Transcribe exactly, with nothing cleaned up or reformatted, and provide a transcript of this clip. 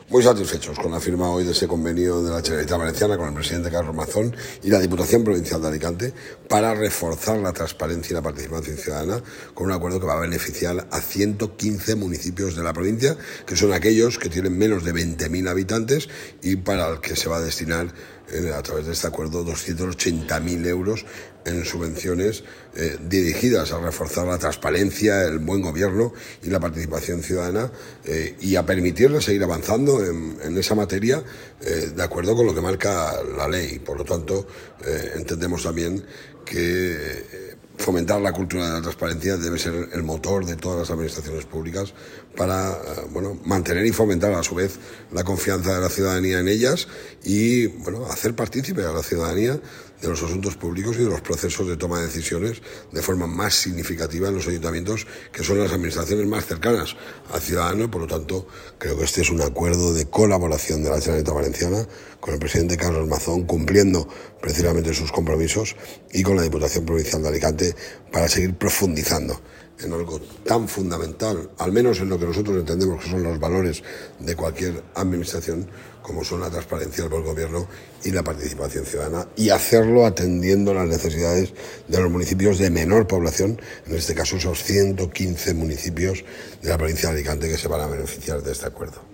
Muy satisfechos con la firma hoy de ese convenio de la Generalitat Valenciana con el presidente Carlos Mazón y la Diputación Provincial de Alicante para reforzar la transparencia y la participación ciudadana con un acuerdo que va a beneficiar a ciento quince municipios de la provincia, que son aquellos que tienen menos de veinte mil habitantes y para el que se va a destinar eh, a través de este acuerdo doscientos ochenta mil euros en subvenciones eh, dirigidas a reforzar la transparencia, el buen gobierno y la participación ciudadana eh, y a permitirle seguir avanzando en, en esa materia eh, de acuerdo con lo que marca la ley. Por lo tanto, eh, entendemos también que eh, fomentar la cultura de la transparencia debe ser el motor de todas las administraciones públicas para eh, bueno, mantener y fomentar a su vez la confianza de la ciudadanía en ellas y bueno, hacer partícipe a la ciudadanía de los asuntos públicos y de los procesos de toma de decisiones de forma más significativa en los ayuntamientos, que son las administraciones más cercanas al ciudadano. Por lo tanto, creo que este es un acuerdo de colaboración de la Generalitat Valenciana con el presidente Carlos Mazón, cumpliendo precisamente sus compromisos, y con la Diputación Provincial de Alicante para seguir profundizando en algo tan fundamental, al menos en lo que nosotros entendemos que son los valores de cualquier administración, como son la transparencia, el buen gobierno y la participación ciudadana, y hacerlo atendiendo las necesidades de los municipios de menor población, en este caso esos ciento quince municipios de la provincia de Alicante que se van a beneficiar de este acuerdo.